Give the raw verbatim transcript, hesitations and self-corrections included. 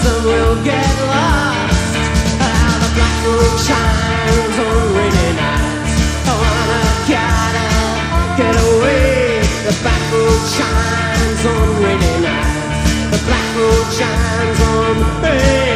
them will get lost. How the black moon shines on rainy nights. I wanna gotta get away. The black moon shines on rainy nights. The black moon shines on rainy nights.